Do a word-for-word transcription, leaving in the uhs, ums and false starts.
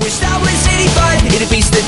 Wish I was eighty-five in a beast that